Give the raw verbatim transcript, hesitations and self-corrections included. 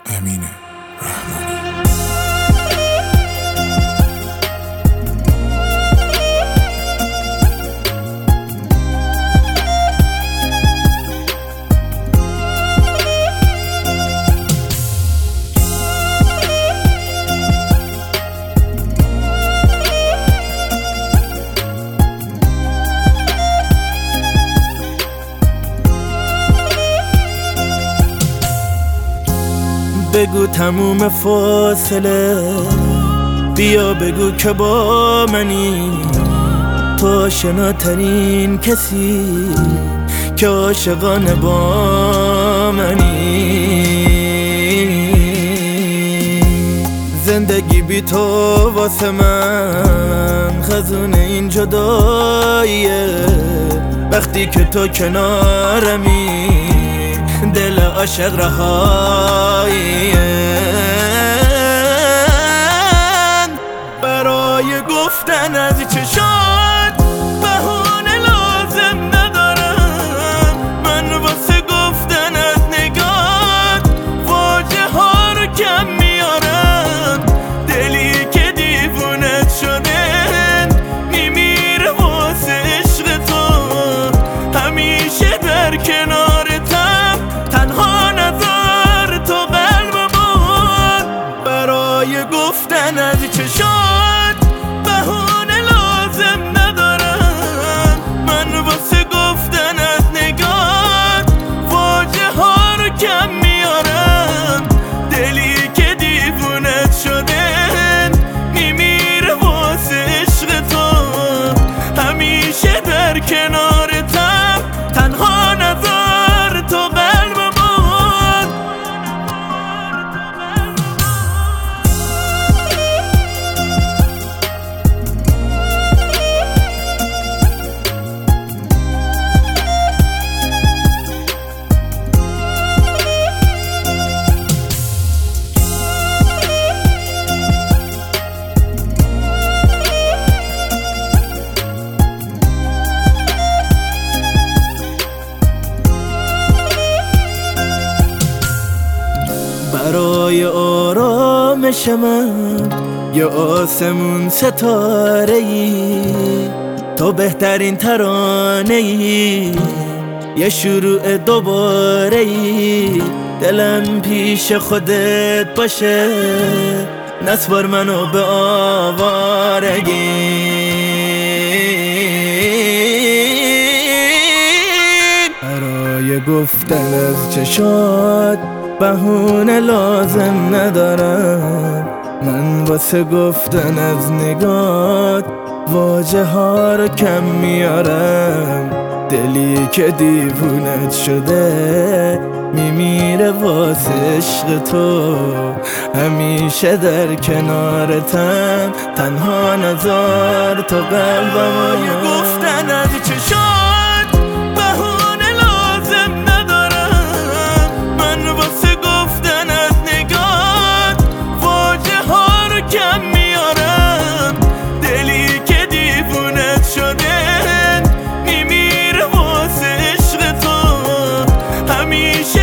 امین رحمانی. بگو تموم فاصله، بیا بگو که با منی، تو آشناترین کسی که عاشقانه با منی. زندگی بی تو واسه من خزون این جداییه، وقتی که تو کنارمی دل عاشق رهاییه. برای گفتن از چشات بهونه لازم ندارم، من واسه گفتن از نگات واژه ها رو کم میارم. دلی که دیوونت شده میمیره واسه عشق تو، همیشه در کنارتم تنها نذار تو قلبمون. برای گفتن از چشات بهونه لازم ندارم، من واسه گفتن از نگات واژه ها رو کم میارم. دلی که دیوونت شده میمیره واسه عشق تو، همیشه در کنارتم تنها نذار تو قلبمون. برای آرامش من یا آسمون ستاره ای، تو بهترین ترانه ای، یه شروع دوباره ای. دلم پیش خودت باشه، نسپار منو به آوارگی. برای گفتن از چشات بهونه لازم ندارم، من واسه گفتن از نگات واژه ها رو کم میارم. دلی که دیوونت شده میمیره واسه عشق تو، همیشه در کنارتم تنها نذار تو قلبم. گفتن از چشات بهونه لازم ندارم، من واسه گفتن از نگات واژه ها رو کم میارم. دلی که دیوونت شده میمیره واسه عشق تو، همیشه